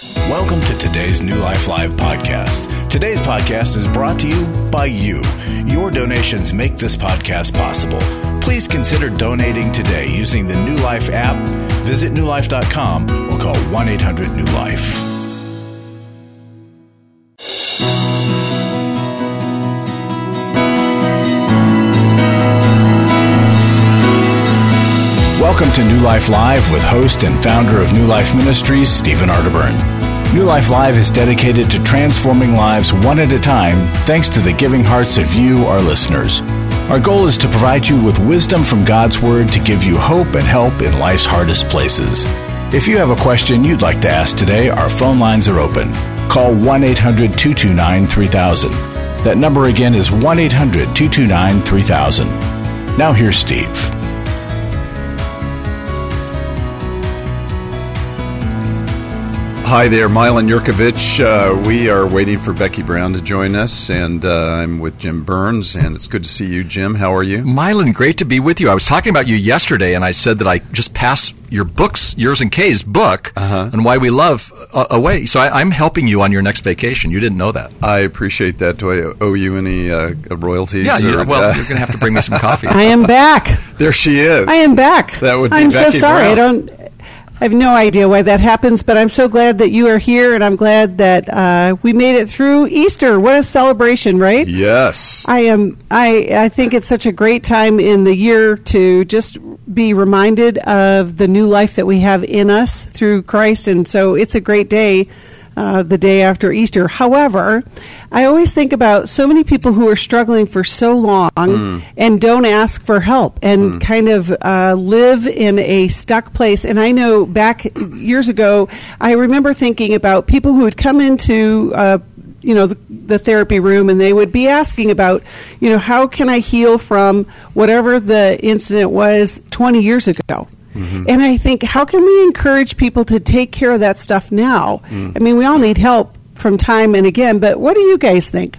Welcome to today's New Life Live podcast. Today's podcast is brought to you by you. Your donations make this podcast possible. Please consider donating today using the New Life app. Visit newlife.com or call 1-800-NEW-LIFE. Welcome to New Life Live with host and founder of New Life Ministries, Stephen Arterburn. New Life Live is dedicated to transforming lives one at a time thanks to the giving hearts of you, our listeners. Our goal is to provide you with wisdom from God's Word to give you hope and help in life's hardest places. If you have a question you'd like to ask today, our phone lines are open. Call 1-800-229-3000. That number again is 1-800-229-3000. Now here's Steve. Hi there, Milan Yurkovich. We are waiting for Becky Brown to join us, and I'm with Jim Burns, and it's good to see you, Jim. How are you? Milan, great to be with you. I was talking about you yesterday, and I said that I just passed your books, yours and Kay's book, on Why We Love, away. So I'm helping you on your next vacation. You didn't know that. I appreciate that. Do I owe you any royalties? Yeah, you're going to have to bring me some coffee. I am back. There she is. I am back. That would be I'm Becky so sorry. Brown. I have no idea why that happens, but I'm so glad that you are here, and I'm glad that we made it through Easter. What a celebration, right? Yes. I think it's such a great time in the year to just be reminded of the new life that we have in us through Christ, and so it's a great day. The day after Easter. However, I always think about so many people who are struggling for so long and don't ask for help and kind of live in a stuck place. And I know back years ago, I remember thinking about people who would come into the therapy room, and they would be asking about, how can I heal from whatever the incident was 20 years ago? And I think, how can we encourage people to take care of that stuff now? I mean, we all need help from time and again, but what do you guys think?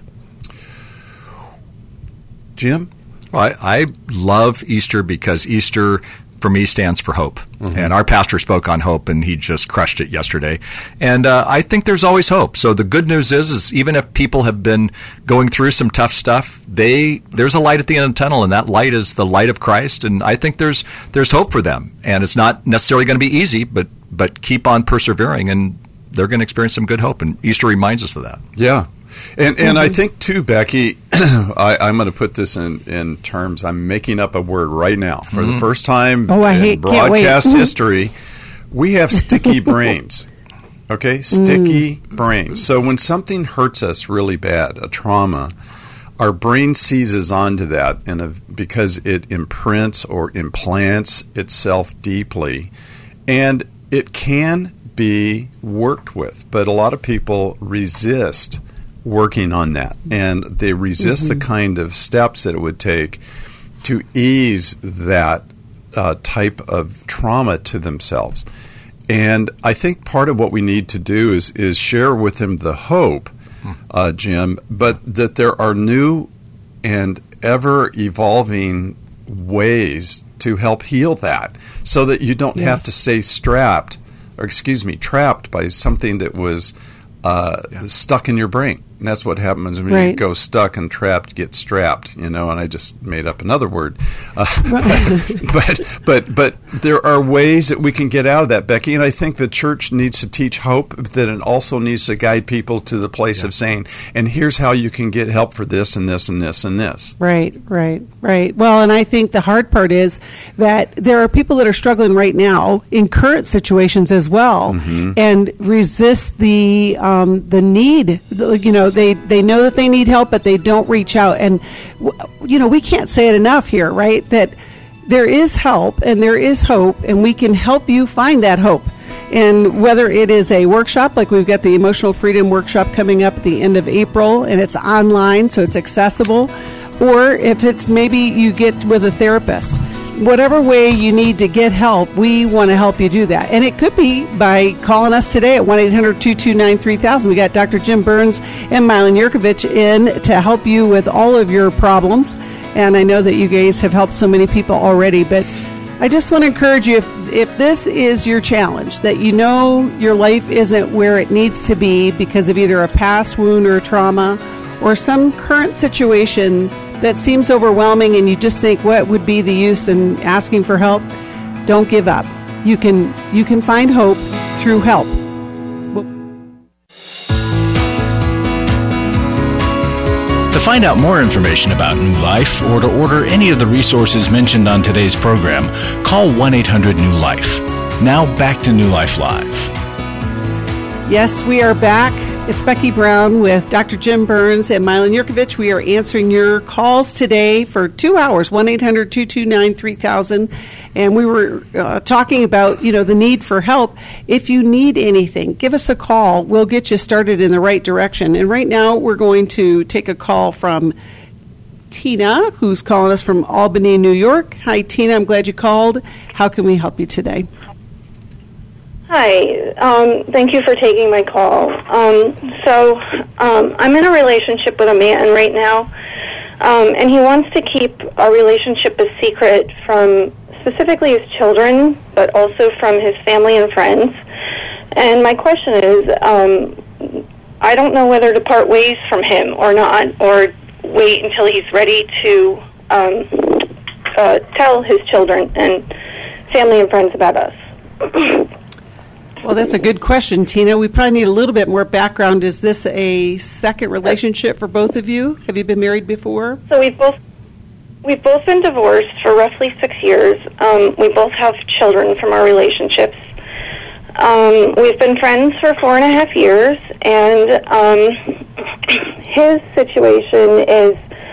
Jim? Well, I love Easter because Easter, for me, stands for hope. And our pastor spoke on hope, and he just crushed it yesterday. And I think there's always hope. So the good news is even if people have been going through some tough stuff, there's a light at the end of the tunnel, and that light is the light of Christ. And I think there's hope for them. And it's not necessarily going to be easy, but keep on persevering, and they're going to experience some good hope. And Easter reminds us of that. Yeah. And I think, too, Becky, I'm going to put this in terms, I'm making up a word right now. For the first time in broadcast history, we have sticky brains. Okay? Sticky brains. So when something hurts us really bad, a trauma, our brain seizes onto that because it imprints or implants itself deeply. And it can be worked with, but a lot of people resist working on that, and they resist the kind of steps that it would take to ease that type of trauma to themselves. And I think part of what we need to do is share with them the hope, Jim, but that there are new and ever-evolving ways to help heal that, so that you don't have to stay trapped by something that was stuck in your brain. And that's what happens when you go stuck and trapped, get strapped, and I just made up another word. But there are ways that we can get out of that, Becky, and I think the church needs to teach hope, but then it also needs to guide people to the place of saying, and here's how you can get help for this and this and this and this. Right. Well, and I think the hard part is that there are people that are struggling right now in current situations as well, and resist the need, they know that they need help, but they don't reach out. And, we can't say it enough here, right? That there is help and there is hope, and we can help you find that hope. And whether it is a workshop, like we've got the Emotional Freedom Workshop coming up at the end of April, and it's online, so it's accessible, or if it's maybe you get with a therapist. Whatever way you need to get help, we want to help you do that. And it could be by calling us today at 1-800-229-3000. We got Dr. Jim Burns and Milan Yurkovich in to help you with all of your problems. And I know that you guys have helped so many people already, but I just want to encourage you, if this is your challenge, that you know your life isn't where it needs to be because of either a past wound or a trauma or some current situation that seems overwhelming and you just think, what would be the use in asking for help? Don't give up. You can find hope through help. To find out more information about New Life or to order any of the resources mentioned on today's program, call 1-800-NEW-LIFE. Now back to New Life Live. Yes, we are back. It's Becky Brown with Dr. Jim Burns and Milan Yurkovich. We are answering your calls today for 2 hours, 1-800-229-3000. And we were talking about, the need for help. If you need anything, give us a call. We'll get you started in the right direction. And right now we're going to take a call from Tina, who's calling us from Albany, New York. Hi, Tina. I'm glad you called. How can we help you today? Hi. Thank you for taking my call. I'm in a relationship with a man right now, and he wants to keep our relationship a secret from specifically his children, but also from his family and friends. And my question is, I don't know whether to part ways from him or not, or wait until he's ready to tell his children and family and friends about us. Well, that's a good question, Tina. We probably need a little bit more background. Is this a second relationship for both of you? Have you been married before? So we've both been divorced for roughly 6 years. We both have children from our relationships. We've been friends for 4.5 years, and his situation is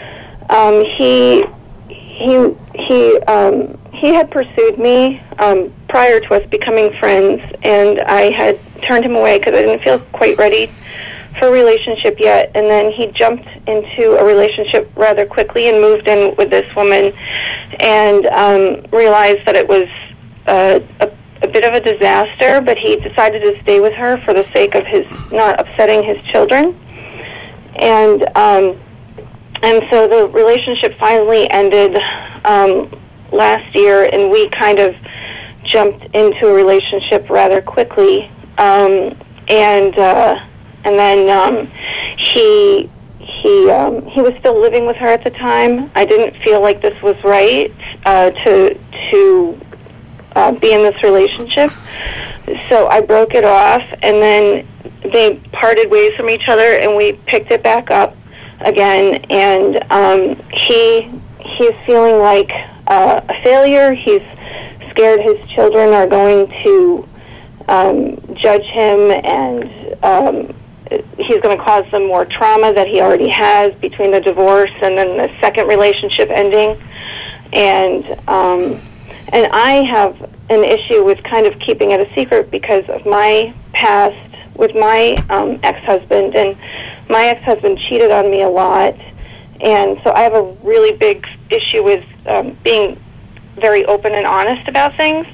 he had pursued me prior to us becoming friends, and I had turned him away because I didn't feel quite ready for a relationship yet. And then he jumped into a relationship rather quickly and moved in with this woman, and realized that it was a bit of a disaster, but he decided to stay with her for the sake of his not upsetting his children. And so the relationship finally ended last year, and we kind of jumped into a relationship rather quickly. And then he was still living with her at the time. I didn't feel like this was right to be in this relationship, so I broke it off. And then they parted ways from each other, and we picked it back up again. And he's feeling like a failure. He's scared his children are going to judge him, and he's going to cause them more trauma that he already has between the divorce and then the second relationship ending. And I have an issue with kind of keeping it a secret because of my past with my ex-husband, and my ex-husband cheated on me a lot. And so I have a really big issue with being very open and honest about things.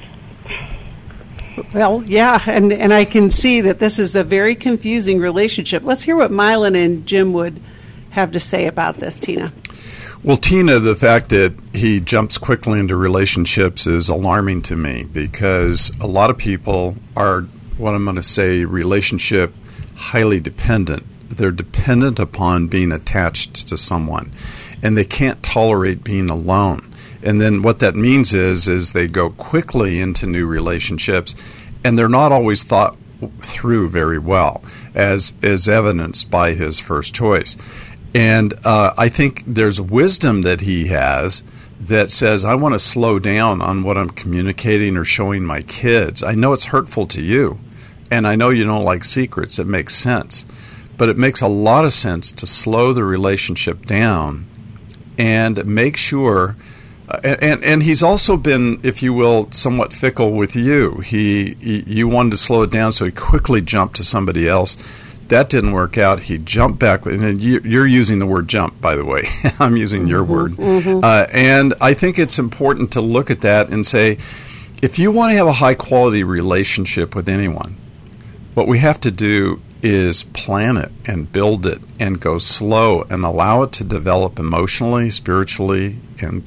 Well, yeah, and I can see that this is a very confusing relationship. Let's hear what Milan and Jim would have to say about this, Tina. Well, Tina, the fact that he jumps quickly into relationships is alarming to me, because a lot of people are, what I'm going to say, relationship highly dependent. They're dependent upon being attached to someone, and they can't tolerate being alone. And then what that means is they go quickly into new relationships, and they're not always thought through very well, as evidenced by his first choice. And I think there's wisdom that he has that says, I want to slow down on what I'm communicating or showing my kids. I know it's hurtful to you, and I know you don't like secrets. It makes sense. But it makes a lot of sense to slow the relationship down and make sure. And he's also been, if you will, somewhat fickle with you. You wanted to slow it down, so he quickly jumped to somebody else. That didn't work out. He jumped back. And you're using the word jump, by the way. I'm using your word. Mm-hmm. And I think it's important to look at that and say, if you want to have a high-quality relationship with anyone, what we have to do is plan it and build it and go slow and allow it to develop emotionally, spiritually,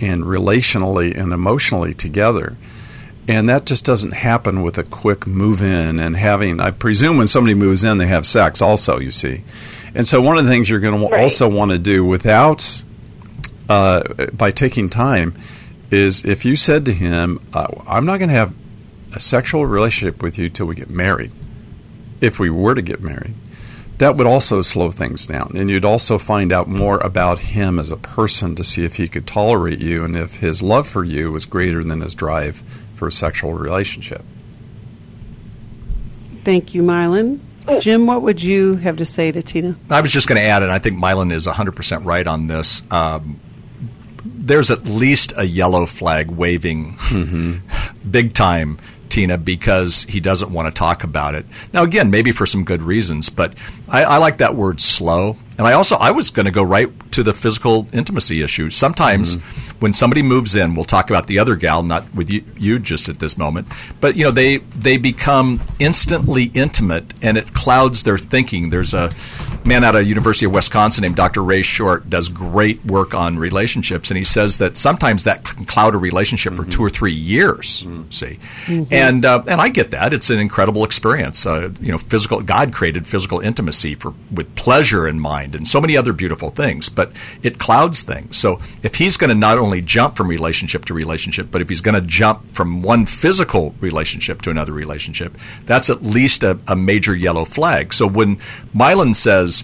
and relationally and emotionally together. And that just doesn't happen with a quick move in and having, I presume when somebody moves in, they have sex also, you see. And so one of the things you're going to also want to do without, by taking time, is if you said to him, I'm not going to have a sexual relationship with you till we get married, if we were to get married, that would also slow things down. And you'd also find out more about him as a person to see if he could tolerate you and if his love for you was greater than his drive for a sexual relationship. Thank you, Mylon. Jim, what would you have to say to Tina? I was just going to add, and I think Mylon is 100% right on this. There's at least a yellow flag waving big time, Tina, because he doesn't want to talk about it. Now, again, maybe for some good reasons, but I like that word slow. And I was going to go right to the physical intimacy issue. Sometimes when somebody moves in, we'll talk about the other gal, not with you just at this moment, but they become instantly intimate, and it clouds their thinking. There's a man out of University of Wisconsin named Dr. Ray Short, does great work on relationships, and he says that sometimes that can cloud a relationship for 2 or 3 years. See, and I get that. It's an incredible experience. Physical, God created physical intimacy with pleasure in mind and so many other beautiful things, but it clouds things. So if he's going to not only jump from relationship to relationship, but if he's going to jump from one physical relationship to another relationship, that's at least a major yellow flag. So when Mylon says,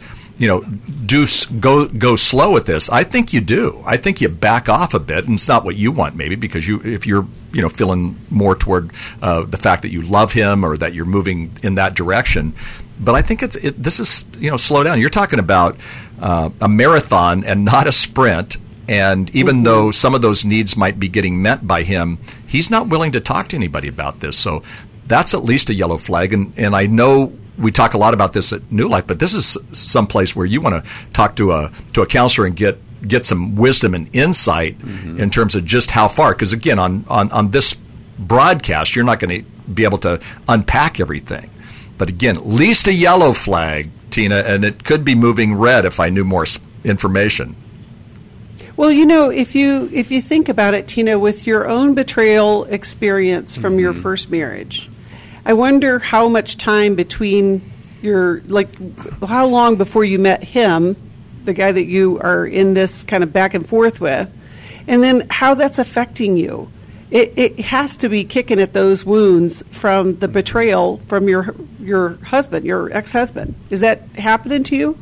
go slow with this, I think you do. I think you back off a bit, and it's not what you want, maybe, because if you're feeling more toward the fact that you love him or that you're moving in that direction. But I think this is slow down. You're talking about a marathon and not a sprint. And even though some of those needs might be getting met by him, he's not willing to talk to anybody about this. So that's at least a yellow flag. And I know we talk a lot about this at New Life, but this is some place where you want to talk to a counselor and get some wisdom and insight in terms of just how far. Because again, on this broadcast, you're not going to be able to unpack everything. But again, at least a yellow flag, Tina, and it could be moving red if I knew more information. Well, if you think about it, Tina, with your own betrayal experience from your first marriage, I wonder how much time between how long before you met him, the guy that you are in this kind of back and forth with, and then how that's affecting you. It has to be kicking at those wounds from the betrayal from your husband, your ex-husband. Is that happening to you?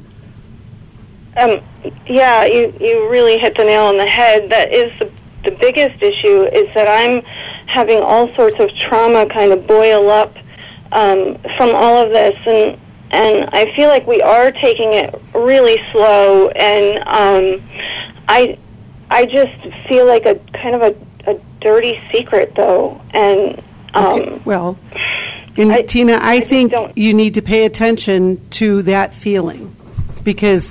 Yeah, you really hit the nail on the head. That is the biggest issue, is that I'm having all sorts of trauma kind of boil up from all of this, and I feel like we are taking it really slow, and I just feel like a kind of a dirty secret, though, and Tina, I think you need to pay attention to that feeling, because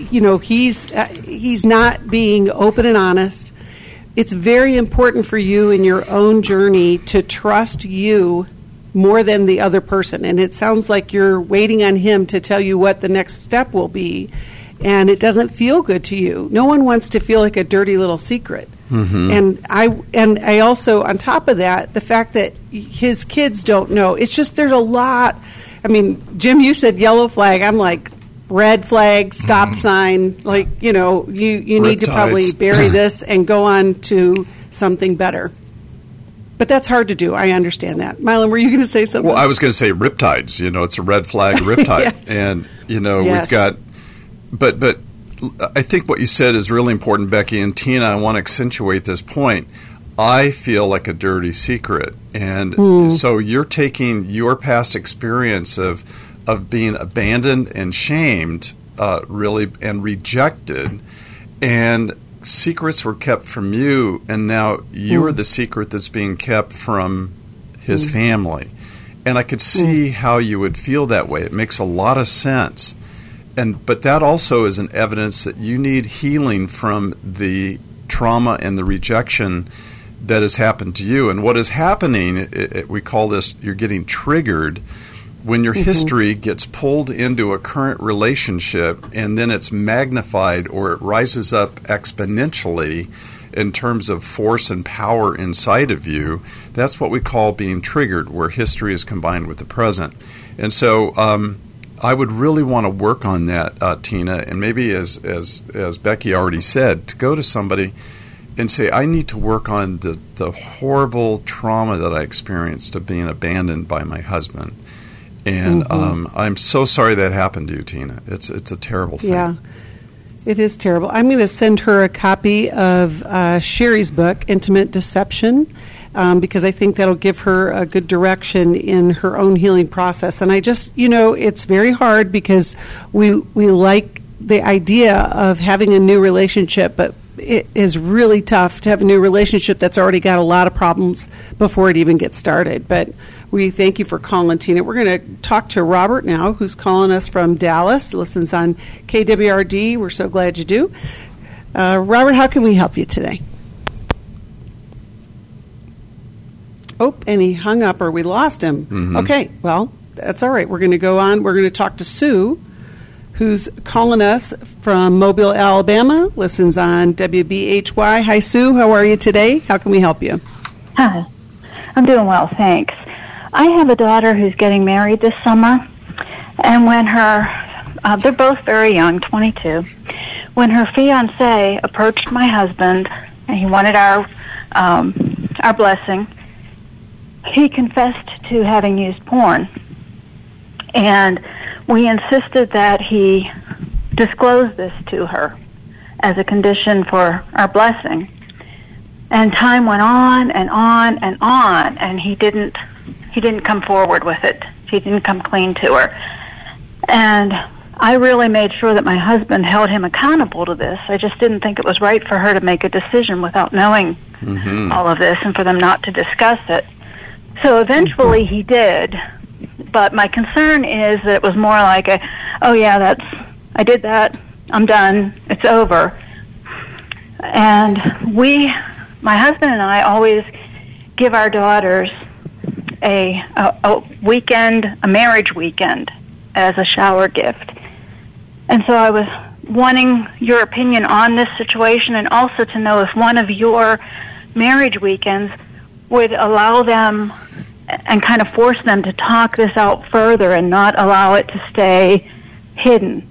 he's not being open and honest. It's very important for you in your own journey to trust you more than the other person, and it sounds like you're waiting on him to tell you what the next step will be, and it doesn't feel good to you. No one wants to feel like a dirty little secret. And I also, on top of that, the fact that his kids don't know. It's just, there's a lot. I mean, Jim, you said yellow flag. I'm like, red flag, stop sign. Like, you need to probably bury this and go on to something better. But that's hard to do. I understand that. Mylon, were you going to say something? Well, I was going to say riptides. It's a red flag riptide. Yes. And, we've got, but I think what you said is really important, Becky. And Tina, I want to accentuate this point. I feel like a dirty secret. And so you're taking your past experience of being abandoned and shamed, really, and rejected, and secrets were kept from you, and now you are the secret that's being kept from his family. And I could see how you would feel that way. It makes a lot of sense. But that also is an evidence that you need healing from the trauma and the rejection that has happened to you. And what is happening, we call this, you're getting triggered when your history gets pulled into a current relationship, and then it's magnified or it rises up exponentially in terms of force and power inside of you, that's what we call being triggered, where history is combined with the present. And so I would really want to work on that, Tina, and maybe as Becky already said, to go to somebody and say, I need to work on the horrible trauma that I experienced of being abandoned by my husband. And I'm so sorry that happened to you, Tina. It's a terrible thing. Yeah, it is terrible. I'm going to send her a copy of Sherry's book, Intimate Deception, because I think that'll give her a good direction in her own healing process. And I just, it's very hard because we like the idea of having a new relationship, but it is really tough to have a new relationship that's already got a lot of problems before it even gets started. But we thank you for calling, Tina. We're going to talk to Robert now, who's calling us from Dallas, listens on KWRD. We're so glad you do. Robert, how can we help you today? Oh, and he hung up, or we lost him. Mm-hmm. Okay, well, that's all right. We're going to go on. We're going to talk to Sue, who's calling us from Mobile, Alabama, listens on WBHY. Hi, Sue. How are you today? How can we help you? Hi. I'm doing well, thanks. I have a daughter who's getting married this summer, and when they're both very young, 22, when her fiancé approached my husband, and he wanted our blessing, he confessed to having used porn. And we insisted that he disclose this to her as a condition for our blessing. And time went on and on and on, and he didn't come forward with it. He didn't come clean to her. And I really made sure that my husband held him accountable to this. I just didn't think it was right for her to make a decision without knowing all of this and for them not to discuss it. So eventually he did. But my concern is that it was more like I did that, I'm done, it's over. And my husband and I always give our daughters a marriage weekend as a shower gift. And so I was wanting your opinion on this situation, and also to know if one of your marriage weekends would allow them and kind of force them to talk this out further and not allow it to stay hidden.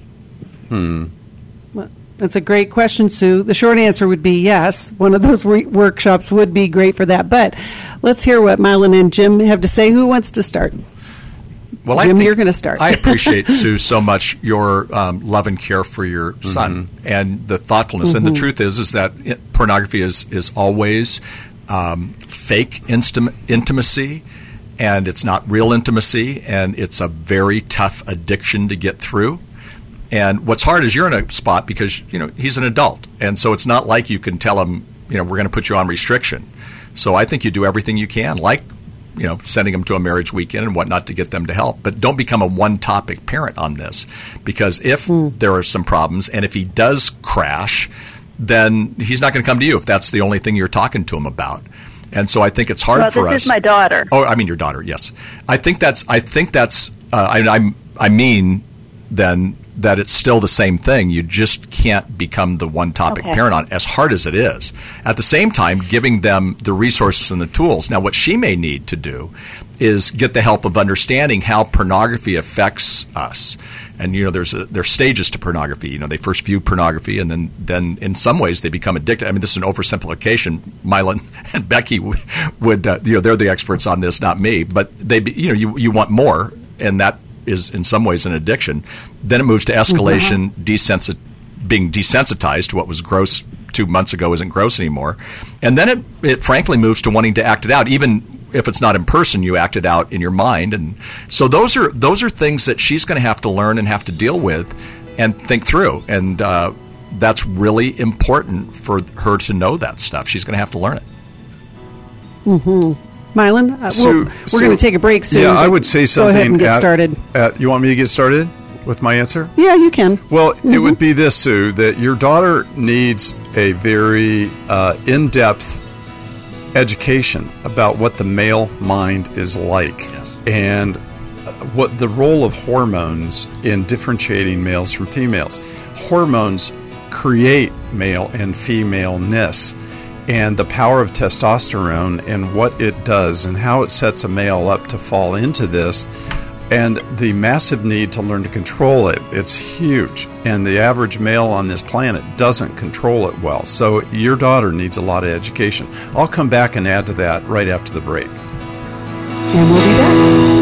Well, that's a great question, Sue. The short answer would be yes. One of those workshops would be great for that. But let's hear what Mylon and Jim have to say. Who wants to start? Well, Jim, you're going to start. I appreciate, Sue, so much your love and care for your son and the thoughtfulness. And the truth is that pornography is always fake intimacy, and it's not real intimacy, and it's a very tough addiction to get through. And what's hard is you're in a spot because, he's an adult. And so it's not like you can tell him, we're going to put you on restriction. So I think you do everything you can, like, sending them to a marriage weekend and whatnot to get them to help. But don't become a one-topic parent on this, because if there are some problems and if he does crash, then he's not going to come to you if that's the only thing you're talking to him about. And so I think it's hard for us. This is my daughter. Oh, I mean your daughter. Yes, I mean then that it's still the same thing. You just can't become the one-topic parent on, as hard as it is. At the same time, giving them the resources and the tools. Now, what she may need to do is get the help of understanding how pornography affects us. And, there's stages to pornography. They first view pornography, and then in some ways they become addicted. I mean, this is an oversimplification. Mylon and Becky would they're the experts on this, not me. But you want more, and that is in some ways an addiction. Then it moves to escalation, being desensitized to what was gross 2 months ago isn't gross anymore. And then it frankly moves to wanting to act it out. Even if it's not in person, you act it out in your mind. And so those are things that she's going to have to learn and have to deal with and think through. And that's really important for her to know that stuff. She's going to have to learn it. Mylon, we're going to take a break soon. Yeah, I would say something. Go ahead and get started. You want me to get started with my answer? Yeah, you can. Well, it would be this, Sue, that your daughter needs a very in-depth education about what the male mind is like, and what the role of hormones in differentiating males from females. Hormones create male and femaleness. and the power of testosterone and what it does and how it sets a male up to fall into this, and the massive need to learn to control it. It's huge, and the average male on this planet doesn't control it well. So your daughter needs a lot of education. I'll come back and add to that right after the break. And we'll be back.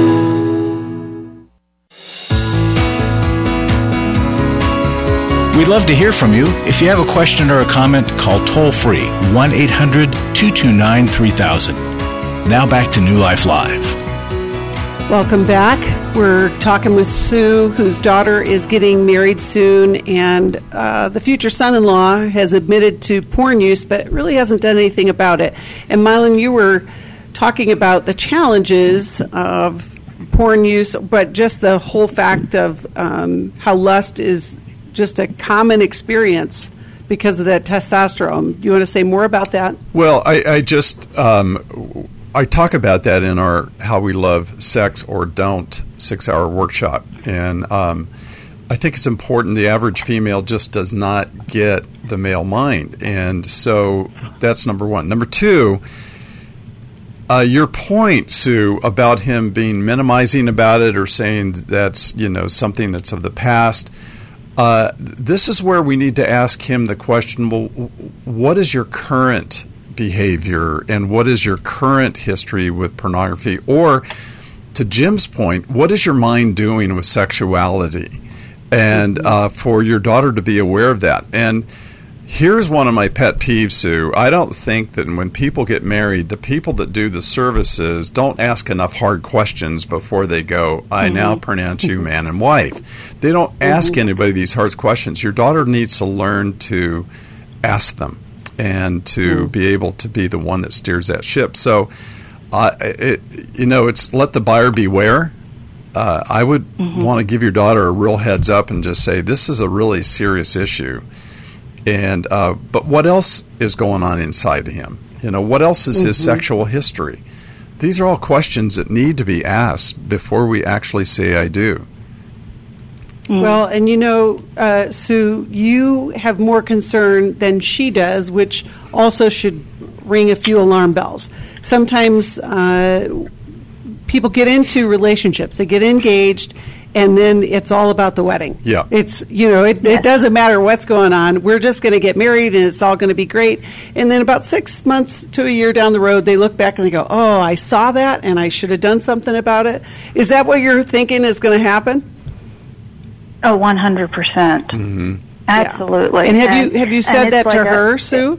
We'd love to hear from you. If you have a question or a comment, call toll-free 1-800-229-3000. Now back to New Life Live. Welcome back. We're talking with Sue, whose daughter is getting married soon, and the future son-in-law has admitted to porn use, but really hasn't done anything about it. And Mylan, you were talking about the challenges of porn use, but just the whole fact of how lust is just a common experience because of that testosterone. You want to say more about that? Well, I just I talk about that in our How We Love Sex or Don't 6-hour workshop, and I think it's important. The average female just does not get the male mind, and so that's number one. Number two, your point, Sue, about him being minimizing about it or saying that's something that's of the past. This is where we need to ask him the question, well, what is your current behavior and what is your current history with pornography? Or, to Jim's point, what is your mind doing with sexuality? And for your daughter to be aware of that. And here's one of my pet peeves, Sue. I don't think that when people get married, the people that do the services don't ask enough hard questions before they go, I now pronounce you man and wife. They don't ask anybody these hard questions. Your daughter needs to learn to ask them and to be able to be the one that steers that ship. So, it's let the buyer beware. I would want to give your daughter a real heads up and just say, this is a really serious issue. And but what else is going on inside of him? What else is his sexual history? These are all questions that need to be asked before we actually say I do. Well, and Sue, you have more concern than she does, which also should ring a few alarm bells. Sometimes people get into relationships, they get engaged, and then it's all about the wedding. Yeah. It's, it doesn't matter what's going on. We're just going to get married and it's all going to be great. And then about 6 months to a year down the road, they look back and they go, oh, I saw that and I should have done something about it. Is that what you're thinking is going to happen? Oh, 100%. Absolutely. And have you said that to her, Sue?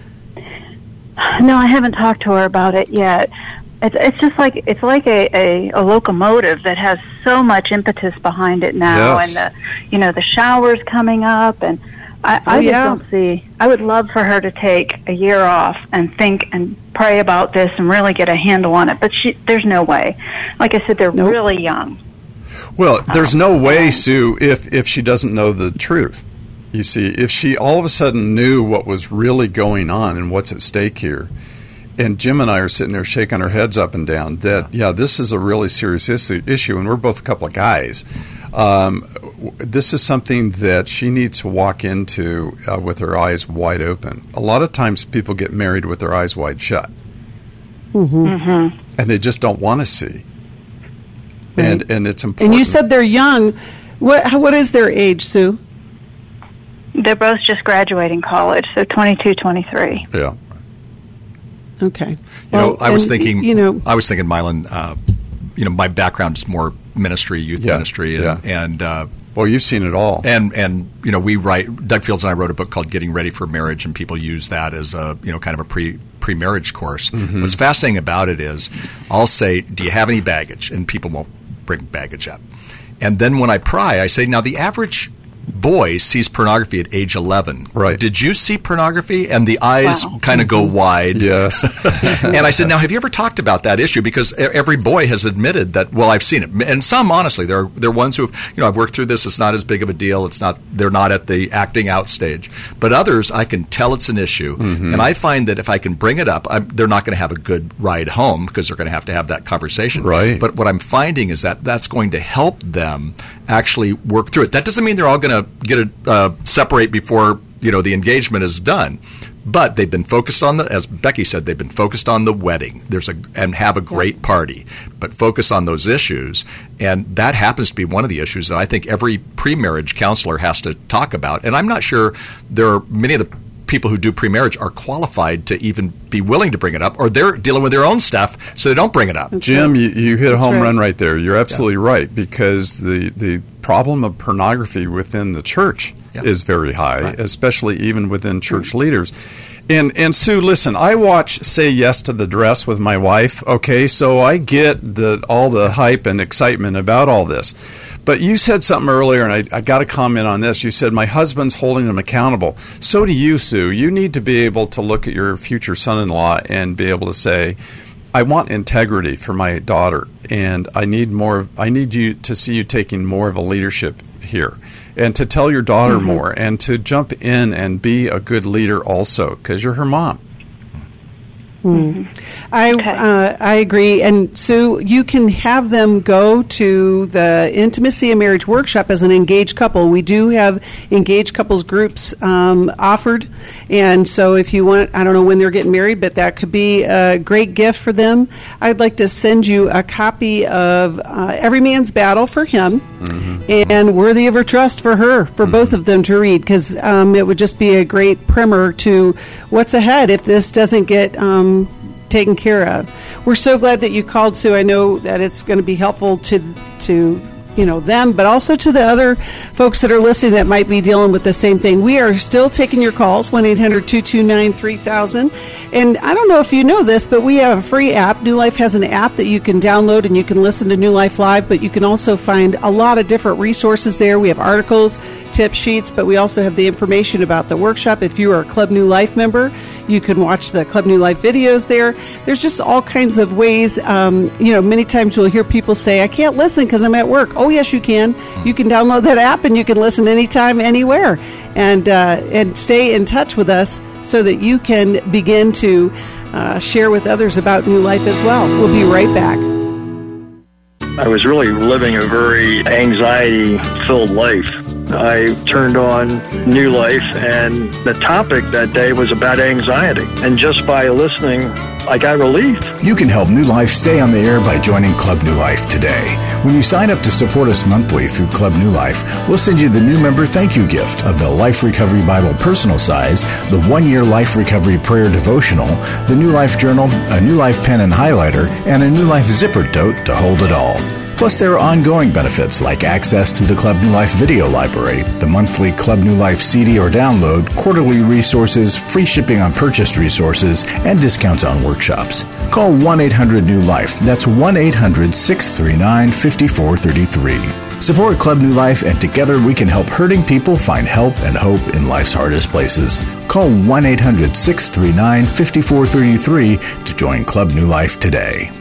No, I haven't talked to her about it yet. It's just like a locomotive that has so much impetus behind it now, and the showers coming up, and I just don't see. I would love for her to take a year off and think and pray about this and really get a handle on it. But there's no way. Like I said, they're really young. Well, there's no way, Sue, if she doesn't know the truth. You see, if she all of a sudden knew what was really going on and what's at stake here. And Jim and I are sitting there shaking our heads up and down that, this is a really serious issue, and we're both a couple of guys. This is something that she needs to walk into with her eyes wide open. A lot of times people get married with their eyes wide shut. And they just don't want to see. Right. And it's important. And you said they're young. What is their age, Sue? They're both just graduating college, so 22, 23. Yeah. Okay. I was thinking, Mylan, my background is more ministry, youth ministry, and well, you've seen it all. And we write. Doug Fields and I wrote a book called Getting Ready for Marriage, and people use that as a kind of a pre-marriage course. What's fascinating about it is, I'll say, "Do you have any baggage?" And people won't bring baggage up. And then when I pry, I say, "Now the average boy sees pornography at age 11. Right. Did you see pornography?" And the eyes kind of go wide. Yes. And I said, now, have you ever talked about that issue? Because every boy has admitted that, well, I've seen it. And some, honestly, they're ones who have, I've worked through this. It's not as big of a deal. They're not at the acting out stage. But others, I can tell it's an issue. And I find that if I can bring it up, they're not going to have a good ride home because they're going to have that conversation. Right. But what I'm finding is that that's going to help them actually work through it. That doesn't mean they're all going to get separate before the engagement is done, But they've been focused on as Becky said, they've been focused on the wedding. And have a great party, but focus on those issues. And that happens to be one of the issues that I think every pre-marriage counselor has to talk about. And I'm not sure there are many of the people who do pre-marriage are qualified to even be willing to bring it up, or they're dealing with their own stuff, so they don't bring it up. That's Jim, right. you hit a home run right there. You're absolutely right, because the problem of pornography within the church is very high, especially even within church leaders. And Sue, listen, I watch Say Yes to the Dress with my wife, okay, so I get all the hype and excitement about all this. But you said something earlier, and I got to comment on this. You said, my husband's holding him accountable. So do you, Sue. You need to be able to look at your future son-in-law and be able to say, I want integrity for my daughter, and I need you to see you taking more of a leadership here, and to tell your daughter more, and to jump in and be a good leader also, because you're her mom. I agree. And Sue, you can have them go to the Intimacy and Marriage Workshop as an engaged couple. We do have engaged couples groups offered. And so if you want, I don't know when they're getting married, but that could be a great gift for them. I'd like to send you a copy of Every Man's Battle for him and Worthy of Her Trust for her, for both of them to read, because it would just be a great primer to what's ahead if this doesn't get taken care of. We're so glad that you called, Sue. I know that it's going to be helpful to them, but also to the other folks that are listening that might be dealing with the same thing. We are still taking your calls, 1-800-229-3000. And I don't know if you know this, but we have a free app. New Life has an app that you can download, and you can listen to New Life Live, but you can also find a lot of different resources there. We have articles, tip sheets, but we also have the information about the workshop. If you are a Club New Life member, you can watch the Club New Life videos there. There's just all kinds of ways. Many times you'll hear people say, I can't listen because I'm at work. Oh, yes, you can. You can download that app, and you can listen anytime, anywhere, and stay in touch with us so that you can begin to share with others about New Life as well. We'll be right back. I was really living a very anxiety-filled life. I turned on New Life, and the topic that day was about anxiety. And just by listening, I got relief. You can help New Life stay on the air by joining Club New Life today. When you sign up to support us monthly through Club New Life, we'll send you the new member thank you gift of the Life Recovery Bible personal size, the 1-year Life Recovery Prayer Devotional, the New Life Journal, a New Life pen and highlighter, and a New Life zipper tote to hold it all. Plus, there are ongoing benefits like access to the Club New Life video library, the monthly Club New Life CD or download, quarterly resources, free shipping on purchased resources, and discounts on workshops. Call 1-800-NEW-LIFE. That's 1-800-639-5433. Support Club New Life, and together we can help hurting people find help and hope in life's hardest places. Call 1-800-639-5433 to join Club New Life today.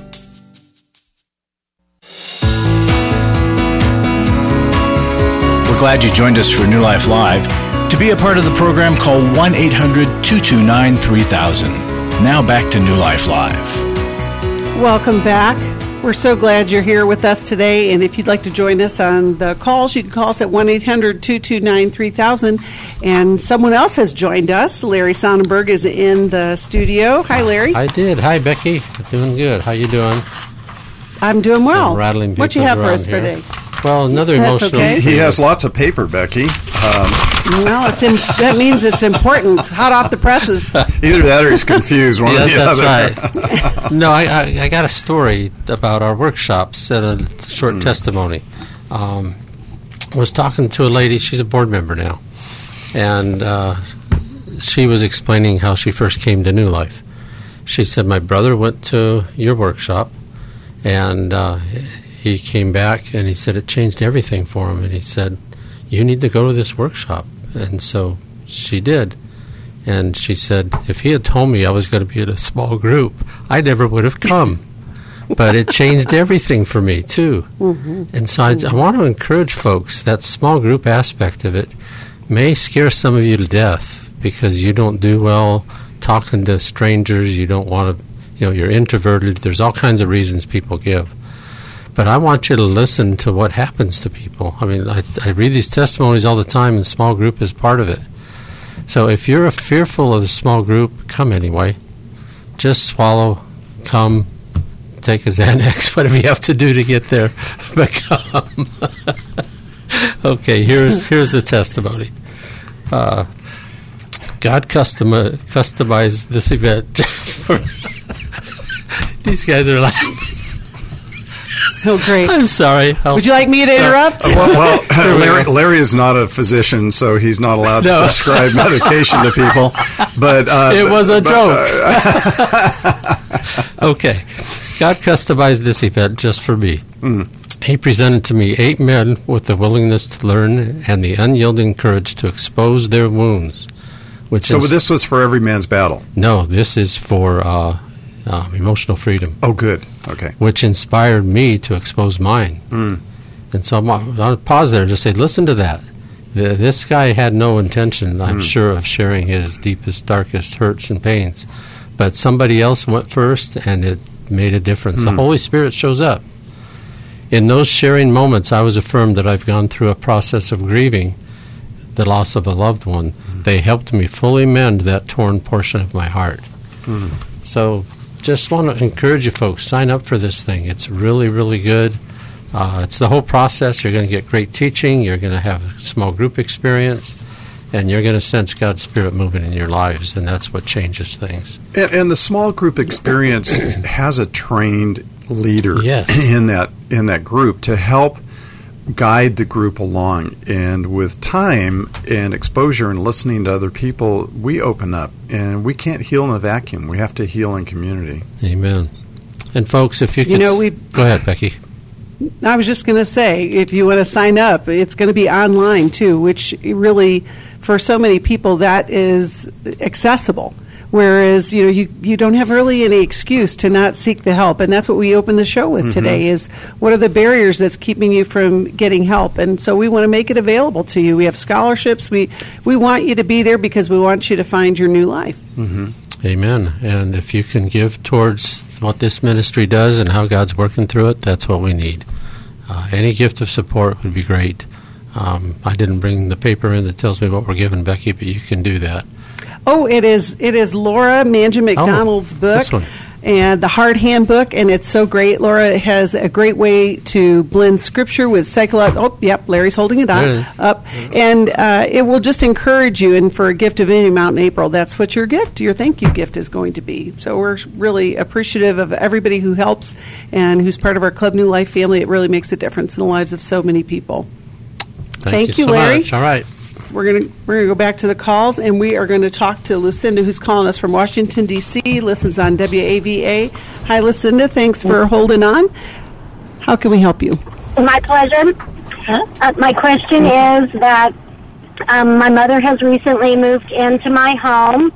Glad you joined us for New Life Live. To be a part of the program, call 1-800-229-3000. Now back to New Life Live. Welcome back. We're so glad you're here with us today, and if you'd like to join us on the calls, you can call us at 1-800-229-3000. And someone else has joined us. Larry Sonnenberg is in the studio. Hi, Larry. I did. Hi, Becky. Doing good. How you doing? I'm doing well. Rattling what you have for us today? Well, another emotional... Okay. He has lots of paper, Becky. Well, that means it's important. Hot off the presses. Either that or he's confused. One or the that's other. Right. No, I got a story about our workshops and a short testimony. I was talking to a lady. She's a board member now. And she was explaining how she first came to New Life. She said, my brother went to your workshop, and he came back, and he said it changed everything for him. And he said, you need to go to this workshop. And so she did. And she said, if he had told me I was going to be in a small group, I never would have come. But it changed everything for me, too. Mm-hmm. And so I want to encourage folks, that small group aspect of it may scare some of you to death because you don't do well talking to strangers. You don't want to, you're introverted. There's all kinds of reasons people give. But I want you to listen to what happens to people. I mean, I read these testimonies all the time, and small group is part of it. So if you're fearful of the small group, come anyway. Just swallow, come, take a Xanax, whatever you have to do to get there, but come. Okay, here's the testimony. God customized this event just for these guys are laughing. Oh, great. I'm sorry. Would you like me to interrupt? Larry is not a physician, so he's not allowed to prescribe medication to people. But it was a joke. Okay. God customized this event just for me. He presented to me 8 men with the willingness to learn and the unyielding courage to expose their wounds. This was for every man's battle? No, this is for emotional freedom. Oh, good. Okay. Which inspired me to expose mine. And so I'll pause there and just say, listen to that. This guy had no intention, I'm sure, of sharing his deepest, darkest hurts and pains. But somebody else went first, and it made a difference. The Holy Spirit shows up. In those sharing moments, I was affirmed that I've gone through a process of grieving the loss of a loved one. They helped me fully mend that torn portion of my heart. So just want to encourage you folks, sign up for this thing. It's really, really good. It's the whole process. You're going to get great teaching. You're going to have a small group experience. And you're going to sense God's Spirit moving in your lives, and that's what changes things. And the small group experience has a trained leader in that group to help guide the group along. And with time and exposure and listening to other people, we open up. And we can't heal in a vacuum. We have to heal in community. Amen. And folks, if you could... go ahead, Becky. I was just going to say, if you want to sign up, it's going to be online, too, which really, for so many people, that is accessible. Whereas, you don't have really any excuse to not seek the help. And that's what we opened the show with today, is what are the barriers that's keeping you from getting help? And so we want to make it available to you. We have scholarships. We want you to be there because we want you to find your new life. Amen. And if you can give towards what this ministry does and how God's working through it, that's what we need. Any gift of support would be great. I didn't bring the paper in that tells me what we're giving, Becky, but you can do that. Oh, it is Laura Mangin McDonald's book. This one. And the Heart Handbook, and it's so great. Laura has a great way to blend Scripture with psychological. Oh, yep, Larry's holding it up. And it will just encourage you. And for a gift of any amount in April, that's what your thank you gift is going to be. So we're really appreciative of everybody who helps and who's part of our Club New Life family. It really makes a difference in the lives of so many people. Thank you, so Larry. Much. All right. We're gonna go back to the calls, and we are going to talk to Lucinda, who's calling us from Washington, D.C., listens on WAVA. Hi, Lucinda. Thanks for holding on. How can we help you? My pleasure. My question is that my mother has recently moved into my home,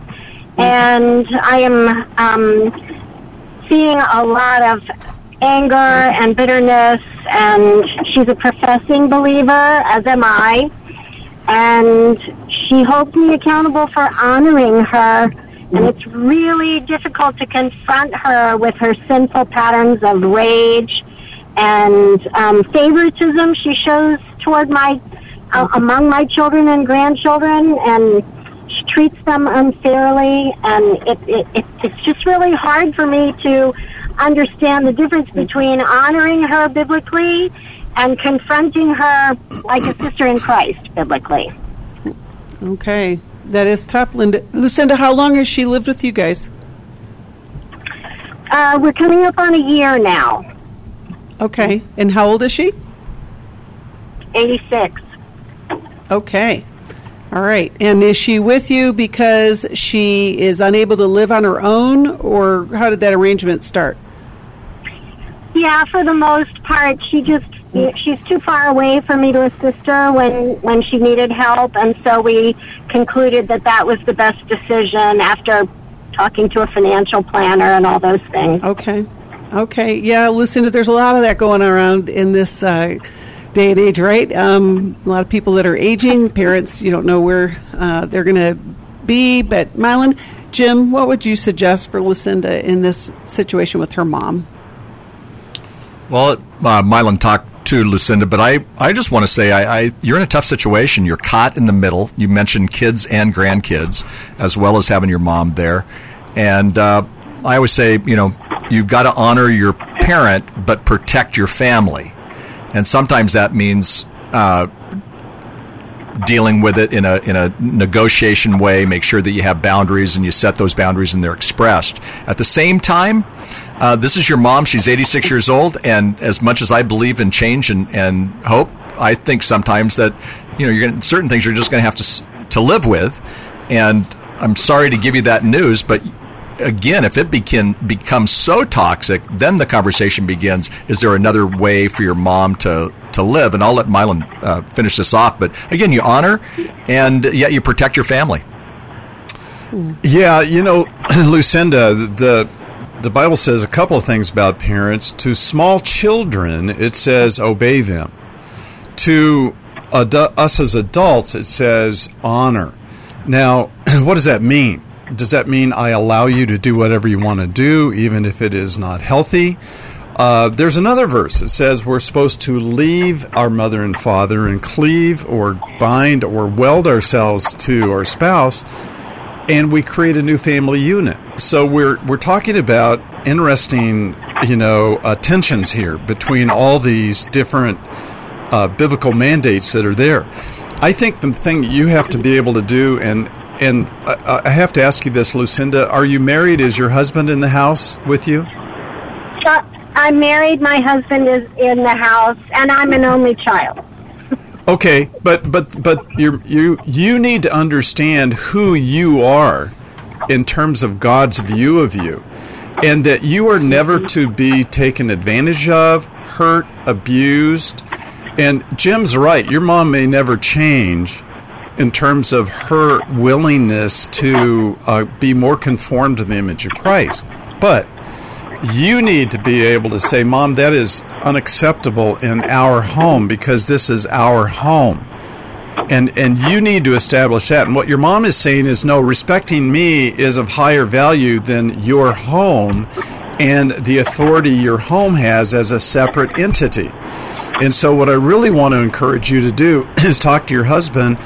and I am seeing a lot of anger and bitterness, and she's a professing believer, as am I. And she holds me accountable for honoring her, and it's really difficult to confront her with her sinful patterns of rage and favoritism she shows toward among my children and grandchildren, and she treats them unfairly, and it's just really hard for me to understand the difference between honoring her biblically and confronting her like a sister in Christ, biblically. Okay. That is tough, Lucinda, how long has she lived with you guys? We're coming up on a year now. Okay. And how old is she? 86. Okay. All right. And is she with you because she is unable to live on her own, or how did that arrangement start? Yeah, for the most part, she's too far away for me to assist her when she needed help, and so we concluded that was the best decision after talking to a financial planner and all those things. Okay. Yeah, Lucinda, there's a lot of that going around in this day and age, right? A lot of people that are aging, parents, you don't know where they're going to be. But Mylan, Jim, what would you suggest for Lucinda in this situation with her mom? Well, Mylan talked to Lucinda, but I just want to say you're in a tough situation. You're caught in the middle. You mentioned kids and grandkids, as well as having your mom there. And I always say, you've got to honor your parent, but protect your family. And sometimes that means dealing with it in a negotiation way. Make sure that you have boundaries and you set those boundaries and they're expressed. At the same time, this is your mom. She's 86 years old, and as much as I believe in change and hope, I think sometimes that certain things you're just going to have to live with. And I'm sorry to give you that news, but again, if it becomes so toxic, then the conversation begins. Is there another way for your mom to live? And I'll let Mylon finish this off. But again, you honor and yet you protect your family. Yeah, Lucinda, the Bible says a couple of things about parents. To small children, it says obey them. To us as adults, it says honor. Now, what does that mean? Does that mean I allow you to do whatever you want to do, even if it is not healthy? There's another verse that says we're supposed to leave our mother and father and cleave or bind or weld ourselves to our spouse, and we create a new family unit. So we're talking about interesting, tensions here between all these different biblical mandates that are there. I think the thing that you have to be able to do, and I have to ask you this, Lucinda, are you married? Is your husband in the house with you? I'm married. My husband is in the house, and I'm an only child. Okay, but you need to understand who you are in terms of God's view of you, and that you are never to be taken advantage of, hurt, abused. And Jim's right. Your mom may never change in terms of her willingness to be more conformed to the image of Christ. But you need to be able to say, Mom, that is unacceptable in our home because this is our home. And you need to establish that. And what your mom is saying is, no, respecting me is of higher value than your home and the authority your home has as a separate entity. And so what I really want to encourage you to do is talk to your husband,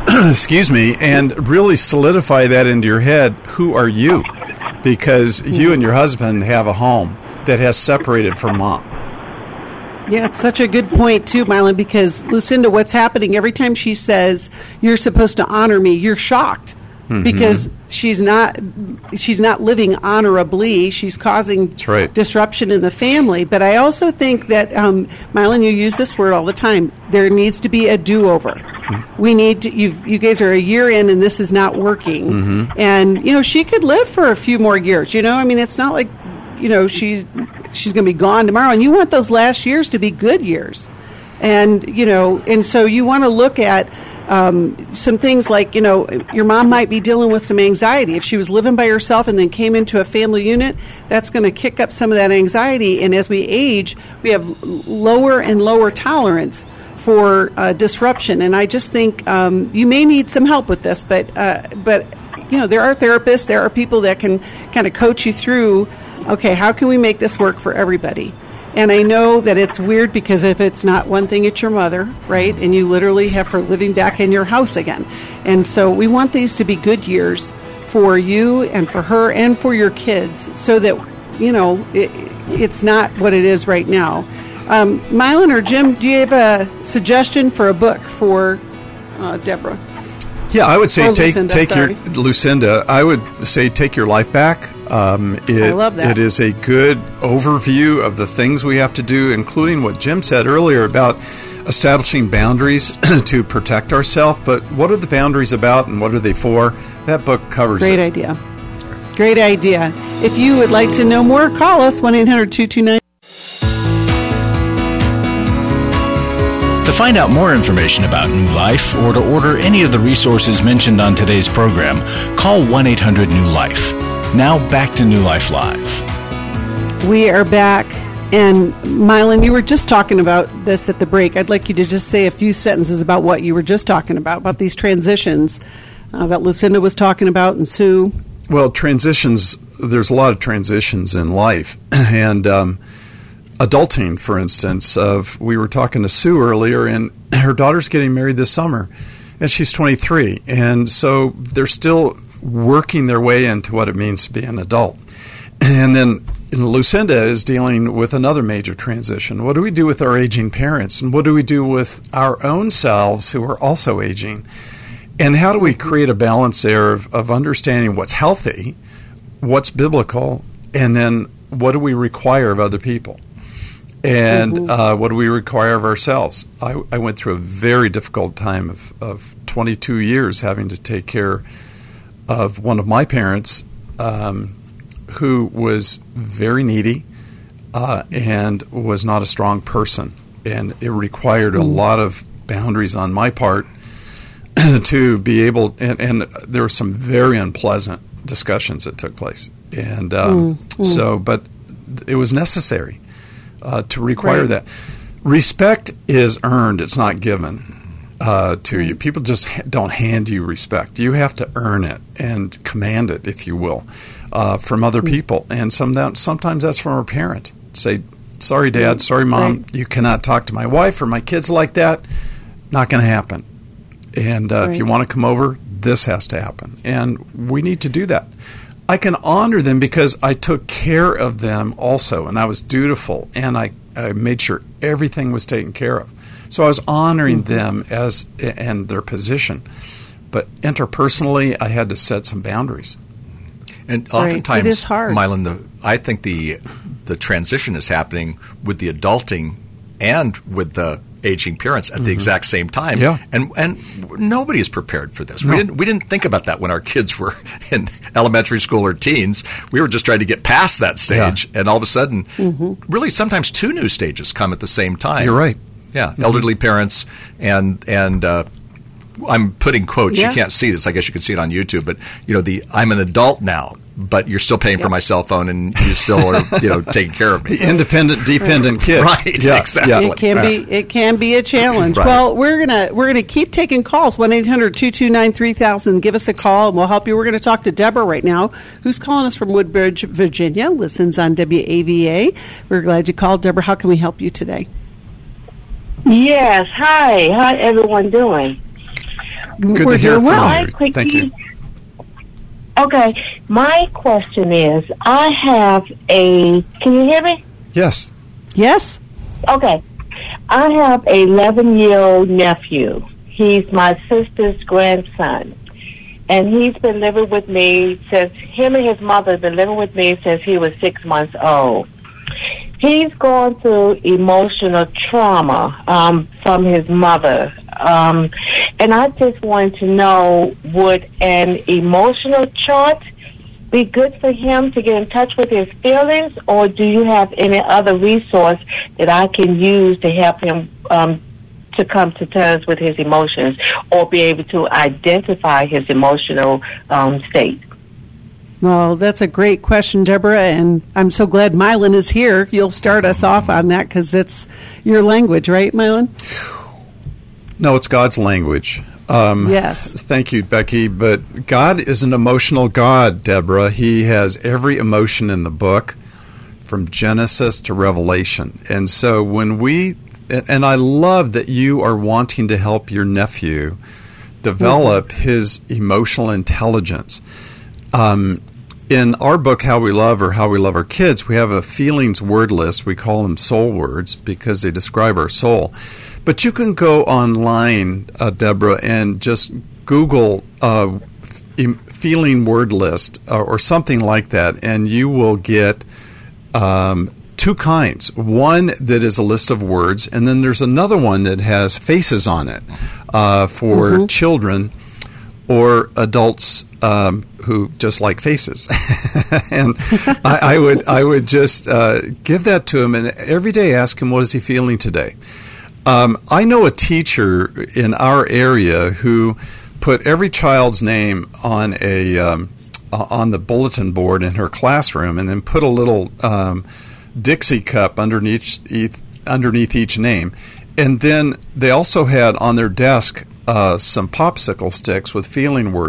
and really solidify that into your head. Who are you? Because you and your husband have a home that has separated from Mom. Yeah, it's such a good point, too, Mylon, because, Lucinda, what's happening every time she says, you're supposed to honor me, you're shocked. Mm-hmm. Because she's not living honorably. She's causing disruption in the family. But I also think that, Mylon, you use this word all the time. There needs to be a do-over. Mm-hmm. We need to. You guys are a year in, and this is not working. Mm-hmm. And she could live for a few more years. I mean, it's not like she's going to be gone tomorrow. And you want those last years to be good years. And and so you want to look at some things like, your mom might be dealing with some anxiety. If she was living by herself and then came into a family unit, that's going to kick up some of that anxiety. And as we age, we have lower and lower tolerance for disruption. And I just think you may need some help with this, but there are therapists, there are people that can kind of coach you through, okay, how can we make this work for everybody? And I know that it's weird because if it's not one thing, it's your mother, right? And you literally have her living back in your house again. And so we want these to be good years for you and for her and for your kids so that, it's not what it is right now. Mylon or Jim, do you have a suggestion for a book for Deborah? Yeah, I would say Lucinda, I would say take your life back. I love that. It is a good overview of the things we have to do, including what Jim said earlier about establishing boundaries to protect ourselves. But what are the boundaries about and what are they for? That book covers Great idea. Great idea. If you would like to know more, call us, 1-800-229. To find out more information about New Life or to order any of the resources mentioned on today's program, call 1-800-NEW-LIFE. Now back to New Life Live. We are back. And Mylon, you were just talking about this at the break. I'd like you to just say a few sentences about what you were just talking about these transitions that Lucinda was talking about and Sue. Well, transitions, there's a lot of transitions in life. And adulting, for instance. We were talking to Sue earlier, and her daughter's getting married this summer, and she's 23. And so they're still working their way into what it means to be an adult. And then Lucinda is dealing with another major transition. What do we do with our aging parents? And what do we do with our own selves who are also aging? And how do we create a balance there of understanding what's healthy, what's biblical, and then what do we require of other people? And what do we require of ourselves? I went through a very difficult time of 22 years having to take care of one of my parents who was very needy and was not a strong person. And it required a lot of boundaries on my part to be able, and there were some very unpleasant discussions that took place. And but it was necessary to require that. Respect is earned, it's not given to you. People just don't hand you respect. You have to earn it and command it, if you will, from other people. And sometimes that's from a parent. Say, sorry, Dad, sorry, Mom, you cannot talk to my wife or my kids like that. Not going to happen. And if you want to come over, this has to happen. And we need to do that. I can honor them because I took care of them also, and I was dutiful, and I made sure everything was taken care of. So I was honoring them and their position. But interpersonally, I had to set some boundaries. And oftentimes, it is hard. Mylan, I think the transition is happening with the adulting and with the aging parents at the exact same time. Yeah. And nobody is prepared for this. No. We didn't think about that when our kids were in elementary school or teens. We were just trying to get past that stage. And all of a sudden, really sometimes two new stages come at the same time. You're right. Yeah, elderly parents and I'm putting quotes. You can't see this. I guess you can see it on YouTube. But I'm an adult now, but you're still paying for my cell phone, and you still are taking care of me. The independent, dependent kid. Right. Yeah, exactly. It can be a challenge. Right. Well, we're gonna keep taking calls. 1-800-229-3000. Give us a call, and we'll help you. We're going to talk to Deborah right now, who's calling us from Woodbridge, Virginia. Listens on WAVA. We're glad you called, Deborah. How can we help you today? Yes. Hi. How everyone doing? Good We're to hear doing from well. you. Thank you. Okay. My question is, I have can you hear me? Yes. Yes. Okay. I have a 11-year-old nephew. He's my sister's grandson. And he's been living with me since, him and his mother have been living with me since he was 6 months old. He's gone through emotional trauma from his mother. And I just wanted to know, would an emotional chart be good for him to get in touch with his feelings, or do you have any other resource that I can use to help him to come to terms with his emotions or be able to identify his emotional state? Well, that's a great question, Deborah, and I'm so glad Mylan is here. You'll start us off on that because it's your language, right, Mylan? No, it's God's language. Yes. Thank you, Becky. But God is an emotional God, Deborah. He has every emotion in the book from Genesis to Revelation. And so and I love that you are wanting to help your nephew develop his emotional intelligence. In our book, How We Love or How We Love Our Kids, we have a feelings word list. We call them soul words because they describe our soul. But you can go online, Deborah, and just Google feeling word list or something like that, and you will get two kinds. One that is a list of words, and then there's another one that has faces on it for children or adults who just like faces. And I would just give that to him, and every day ask him, what is he feeling today? I know a teacher in our area who put every child's name on on the bulletin board in her classroom, and then put a little Dixie cup underneath each name. And then they also had on their desk some popsicle sticks with feeling words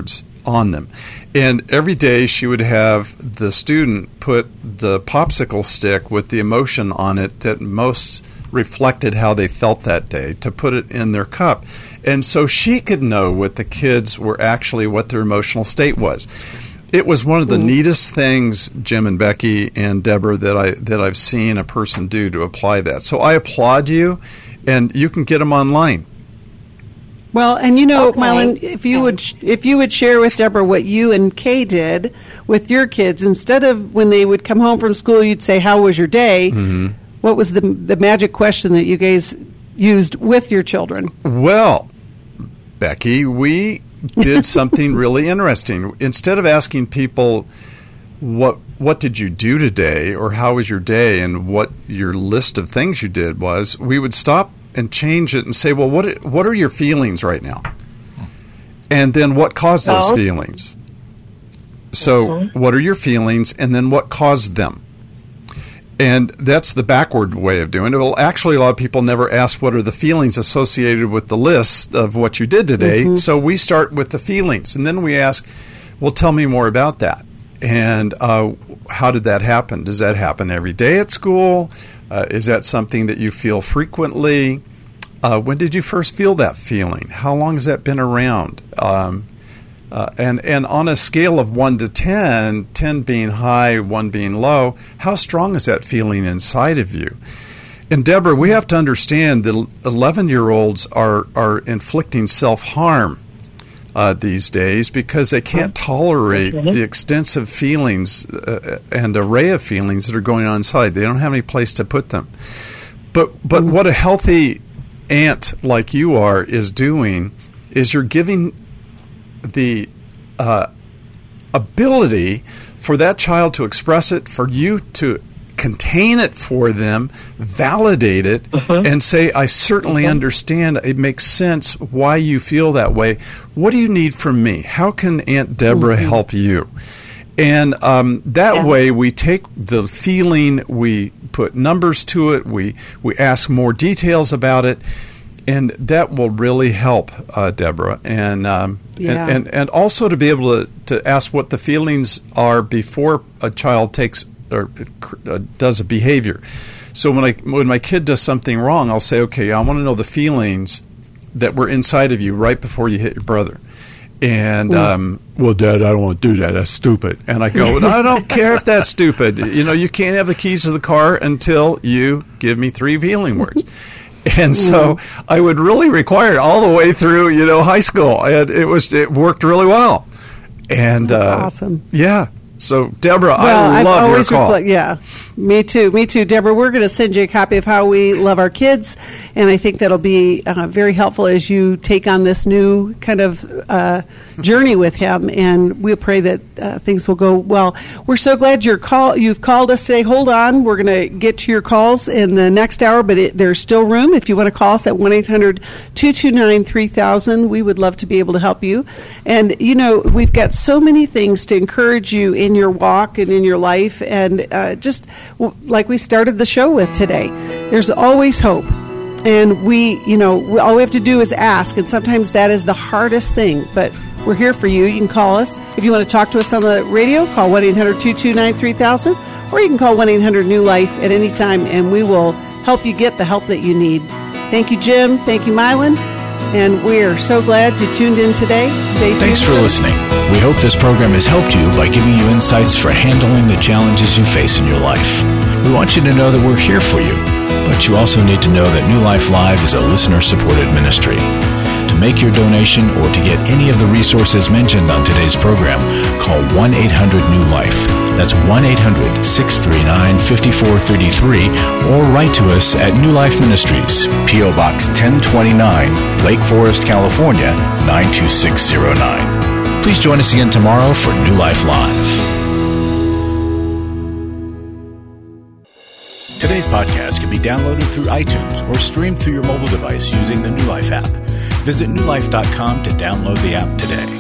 on them. And every day she would have the student put the popsicle stick with the emotion on it that most reflected how they felt that day, to put it in their cup. And so she could know what the kids were actually, what their emotional state was. It was one of the neatest things, Jim and Becky and Deborah, that I've seen a person do to apply that. So I applaud you, and you can get them online. Well, and Mylon, if you would share with Deborah what you and Kay did with your kids, instead of when they would come home from school, you'd say, "How was your day?" Mm-hmm. What was the magic question that you guys used with your children? Well, Becky, we did something really interesting. Instead of asking people what did you do today, or how was your day, and what your list of things you did was, we would stop and change it and say, well, what are your feelings right now? And then what caused those feelings? So what are your feelings, and then what caused them? And that's the backward way of doing it. Well, actually, a lot of people never ask what are the feelings associated with the list of what you did today. Mm-hmm. So we start with the feelings, and then we ask, well, tell me more about that. And how did that happen? Does that happen every day at school? Is that something that you feel frequently? When did you first feel that feeling? How long has that been around? And on a scale of 1 to 10, 10 being high, 1 being low, how strong is that feeling inside of you? And Deborah, we have to understand that 11-year-olds are inflicting self-harm these days because they can't tolerate the extensive feelings and array of feelings that are going on inside. They don't have any place to put them. But what a healthy aunt like you are is doing is you're giving the ability for that child to express it, for you to contain it for them, validate it, and say, I certainly understand. It makes sense why you feel that way. What do you need from me? How can Aunt Deborah help you? And that way we take the feeling, we put numbers to it, we ask more details about it, and that will really help, Deborah. And also to be able to ask what the feelings are before a child takes or does a behavior. So when my kid does something wrong, I'll say, okay, I want to know the feelings that were inside of you right before you hit your brother. And, well, Dad, I don't want to do that. That's stupid. And I go, I don't care if that's stupid. You can't have the keys to the car until you give me 3 feeling words. And so I would really require it all the way through, high school. And it worked really well. And that's awesome. Yeah. So, Deborah, I love your call. Me too. Deborah, we're going to send you a copy of How We Love Our Kids, and I think that'll be very helpful as you take on this new kind of journey with him, and we pray that things will go well. We're so glad you've called us today. Hold on. We're going to get to your calls in the next hour, but there's still room. If you want to call us at 1-800-229-3000, we would love to be able to help you. And, we've got so many things to encourage you in your walk and in your life, and just like we started the show with today, there's always hope. And all we have to do is ask, and sometimes that is the hardest thing, but we're here for you. You can call us. If you want to talk to us on the radio, call 1-800-229-3000, or you can call 1-800-NEW-LIFE at any time, and we will help you get the help that you need. Thank you, Jim. Thank you, Mylon. And we're so glad you tuned in today. Stay tuned. Thanks for listening. We hope this program has helped you by giving you insights for handling the challenges you face in your life. We want you to know that we're here for you, but you also need to know that New Life Live is a listener-supported ministry. To make your donation or to get any of the resources mentioned on today's program, call 1-800-NEW-LIFE. That's 1-800-639-5433, or write to us at New Life Ministries, P.O. Box 1029, Lake Forest, California, 92609. Please join us again tomorrow for New Life Live. Today's podcast can be downloaded through iTunes or streamed through your mobile device using the New Life app. Visit newlife.com to download the app today.